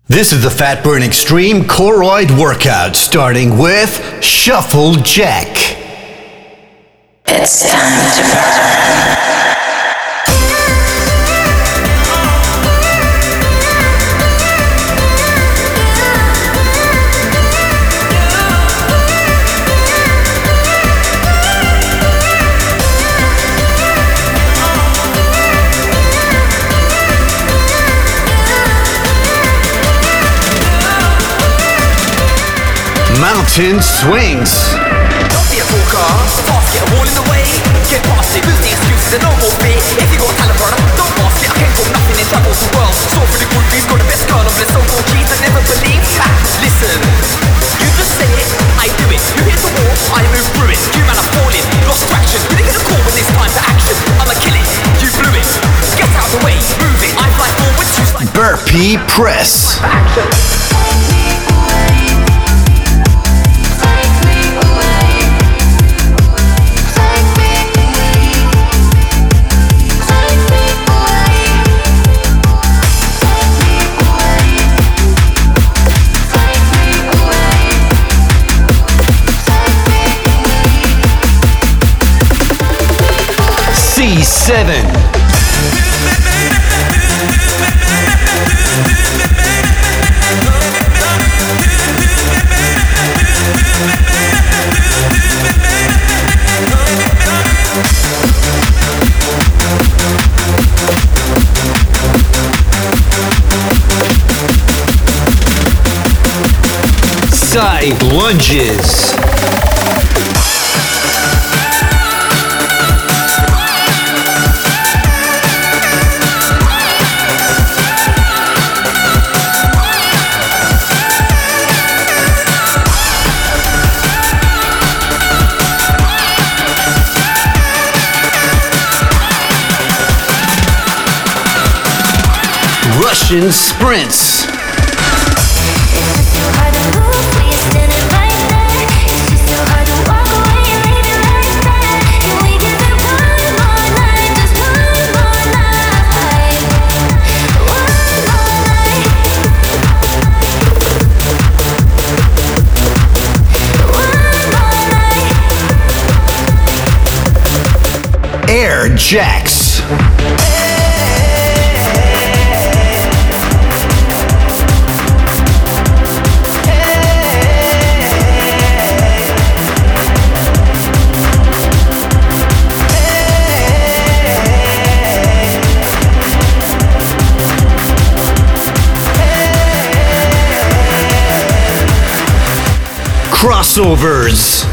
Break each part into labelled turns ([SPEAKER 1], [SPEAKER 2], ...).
[SPEAKER 1] This is the Fat Burn Extreme Choroid Workout, starting with Shuffle Jack.
[SPEAKER 2] It's time to burn.
[SPEAKER 1] Mountain swings.
[SPEAKER 3] Don't be a forecast, fast, get a wall in the way. Get past it, lose the excuses and no more fear. If you got talent, brother, don't ask it. I came from nothing and travels the world. Saw for the group, he's got the best girl of the so-called G's. I never believed that. Listen, you just say it, I do it. You hit the wall, I move through it. You man are falling, lost traction. You didn't get a call when it's time for action. I'ma kill it, you blew it. Get out the way, move it. I fly forward, you slide.
[SPEAKER 1] Burpee press.
[SPEAKER 3] Action.
[SPEAKER 1] C7. Side lunges. Russian sprints. Air jacks. Crossovers.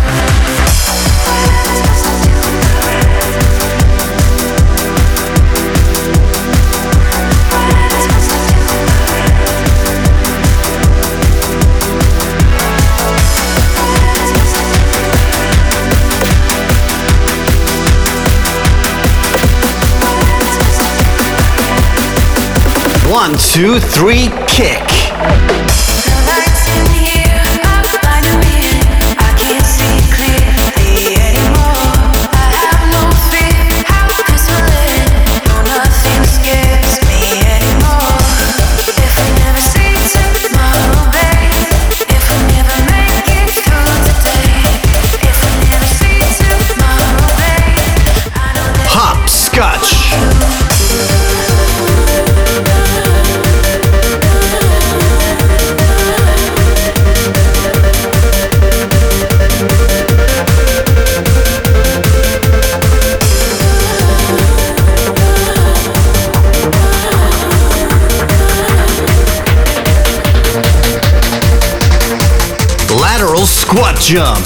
[SPEAKER 1] One, two, three, kick. Hopscotch. Lateral squat jump.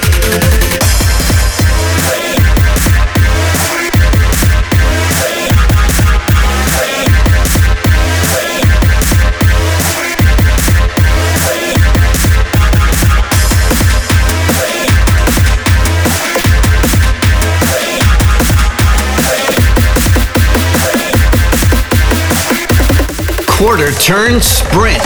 [SPEAKER 1] Quarter turn sprint.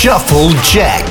[SPEAKER 1] Shuffle Jack.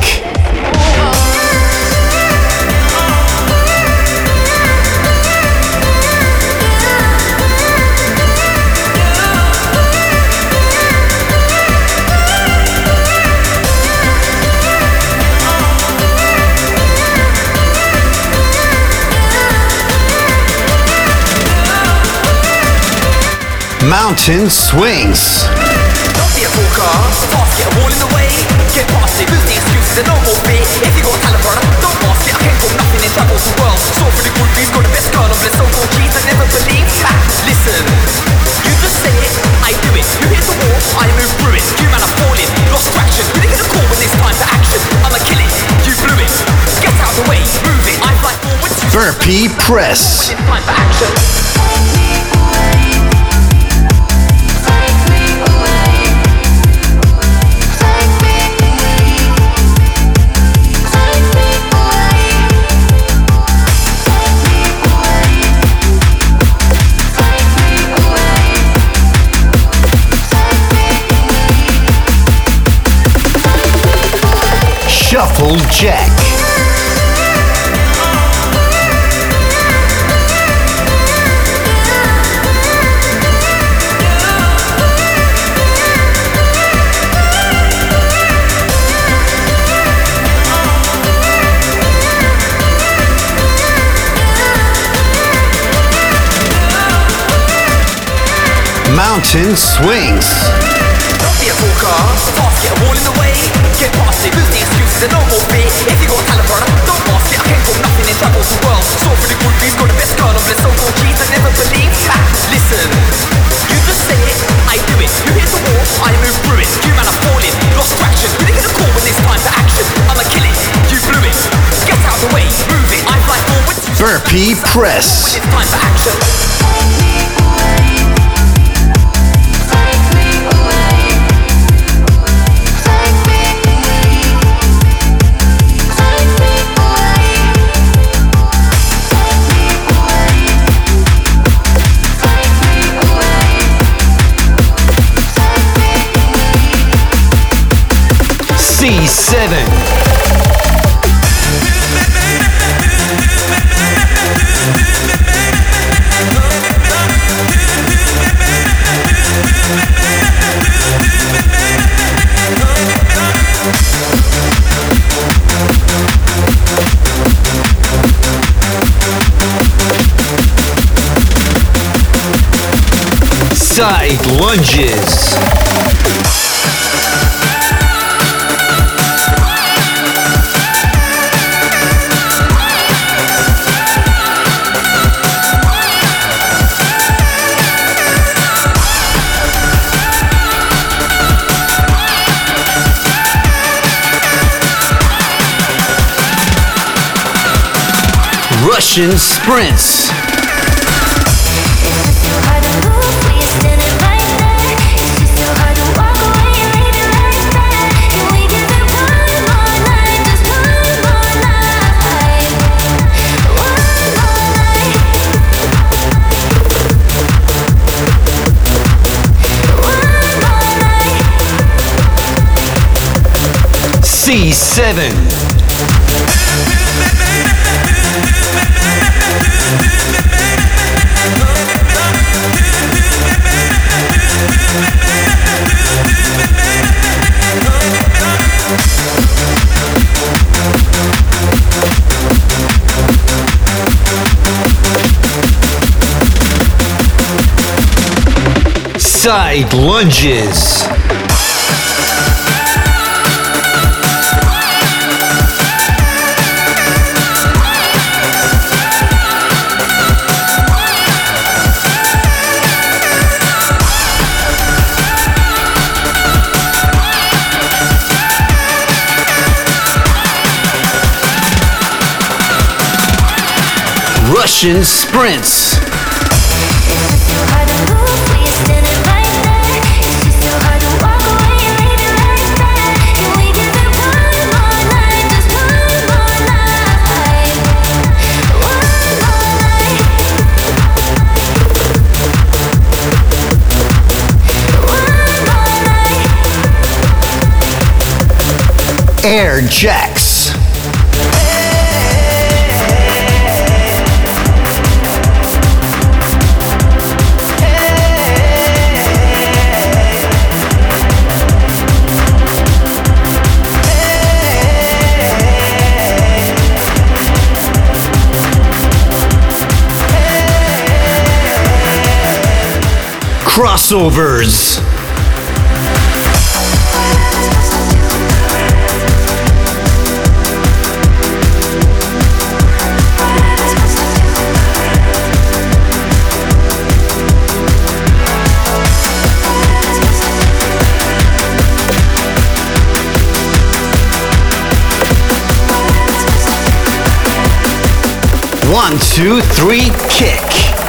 [SPEAKER 1] Mountain Swings.
[SPEAKER 3] Don't be a forecast, fast, get a wall in the way. Get past it, lose the excuses and no more fear. If you got talent, brother, don't ask it. I came from nothing and traveled the world. Saw for the good views, got the best girl of the so-called G's. I never believed. Listen, you just say it, I do it. You hit the wall, I move through it. You man are falling, lost traction. You didn't get a call when it's time for action. I'ma kill it, you blew it. Get out the way, move it. I fly forward.
[SPEAKER 1] Burpee Press.
[SPEAKER 3] When it's time for action.
[SPEAKER 1] Shuffle Jack. Mountain Swings.
[SPEAKER 3] Don't be a forecast, fast, get a wall in the way. Get past it, lose the excuses and no more fear. If you got talent, brother, don't ask it. I came from nothing and traveled the world. Saw for the good views, got the best girl of the so-called G's. I never believed. Listen, you just say it, I do it. You hit the wall, I move through it. You man are falling, lost traction. You didn't get a call when it's time for action. I'ma kill it, you blew it. Get out the way, move it. I fly forward.
[SPEAKER 1] Burpee Press.
[SPEAKER 3] When it's time for action.
[SPEAKER 1] C7. Side lunges. Russian sprints. C7. Side lunges. Russian sprints. Air Jacks. Crossovers. One, two, three, kick.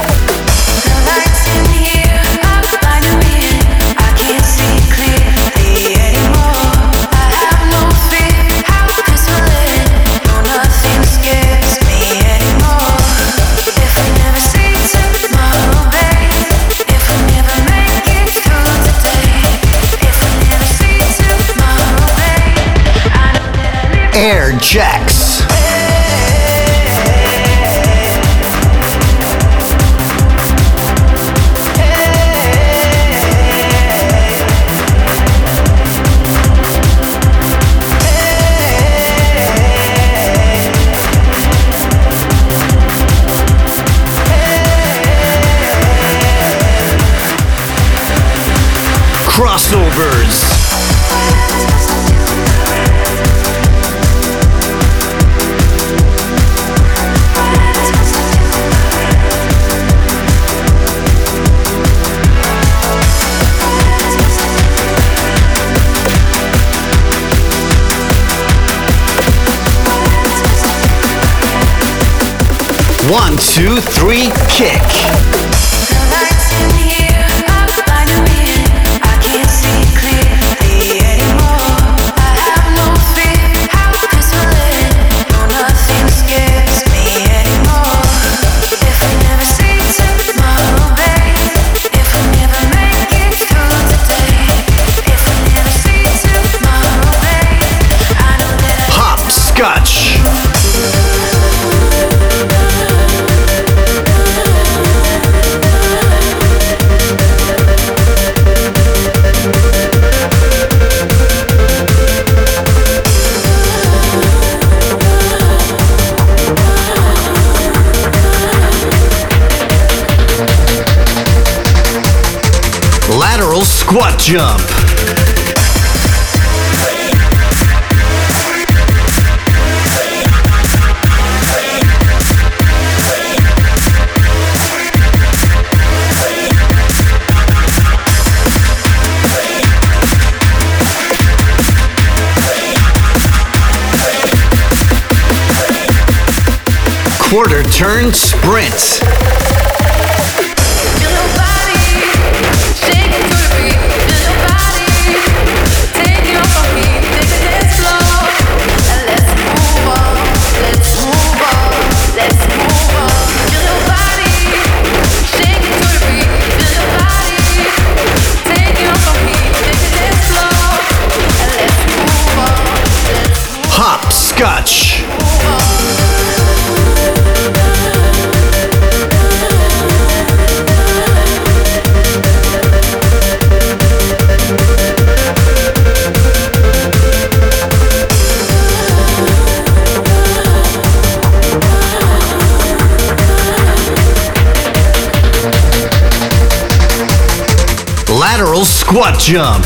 [SPEAKER 1] Air Jacks. Crossovers. One, two, three, kick. Hopscotch. Lateral squat jump. Quarter turn sprint. Hopscotch. Lateral squat jump.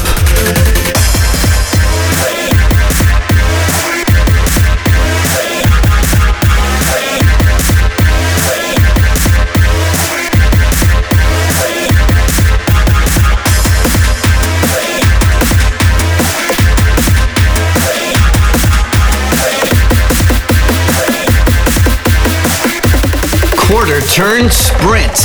[SPEAKER 1] Quarter turn sprint.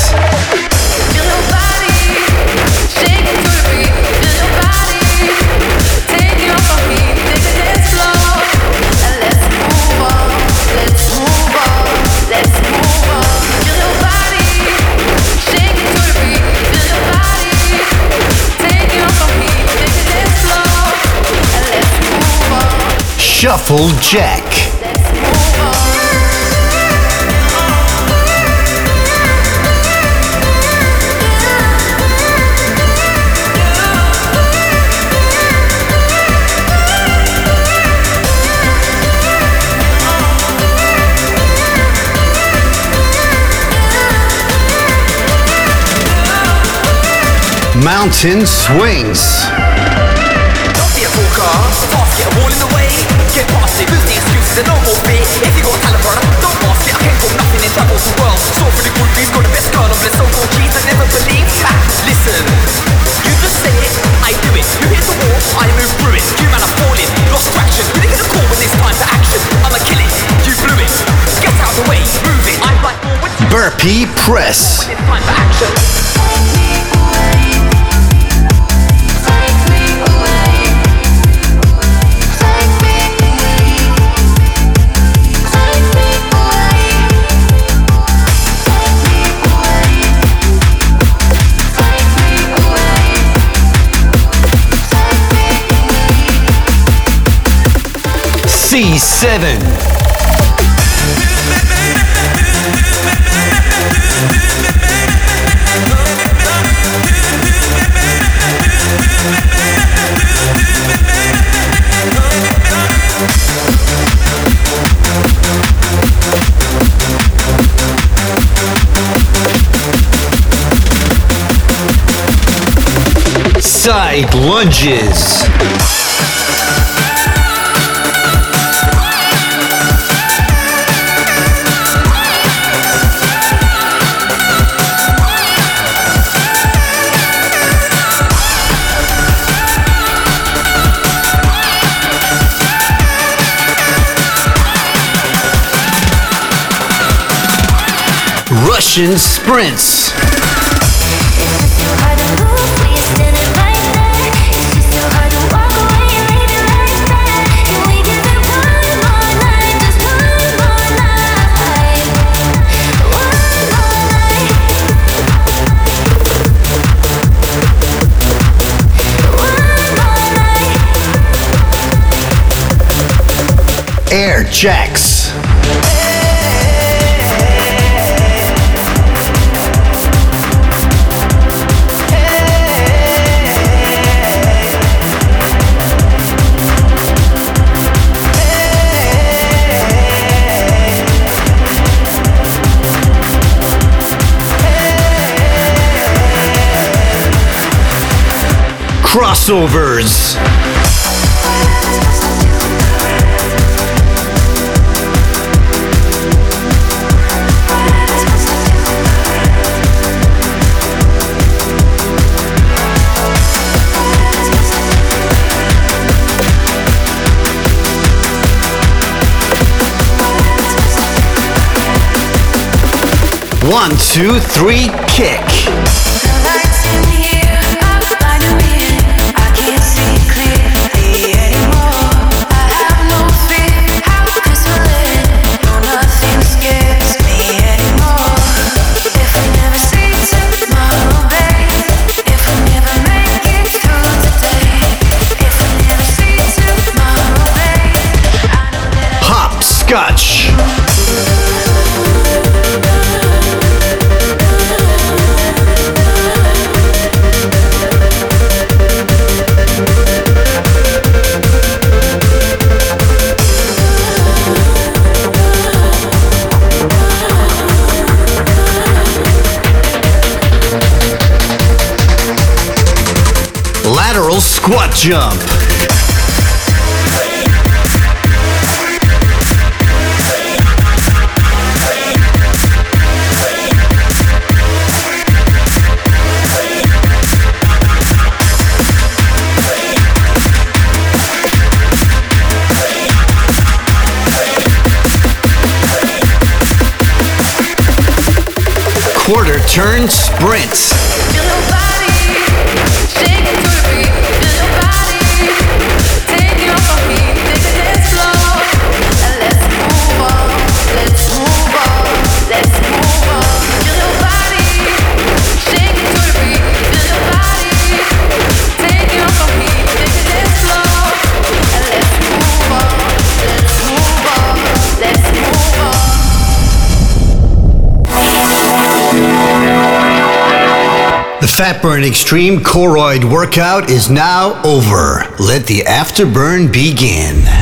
[SPEAKER 1] Shuffle Jack. Mountain Swings.
[SPEAKER 3] Don't be a forecast, fast, get a wall in the way. Get past it, lose the excuses and no more fear. If you got talent, brother, don't mask it. I came from nothing and travels the world. Saw for the groupies, got the best girl on the so-called keys. I never believe facts. Listen, you just say it, I do it. You hit the wall, I move through it. You man are falling, lost traction. You didn't get a call when it's time for action. I'ma kill it, you blew it. Get out of the way, move it. I'm like forward.
[SPEAKER 1] Burpee Press.
[SPEAKER 3] When it's time for action.
[SPEAKER 1] C7. Side lunges. Russian sprints. Air jacks. Crossovers. One, two, three, kick. Hopscotch. Lateral squat jump. Quarter turn sprints. Fat Burn Extreme Choroid workout is now over. Let the afterburn begin.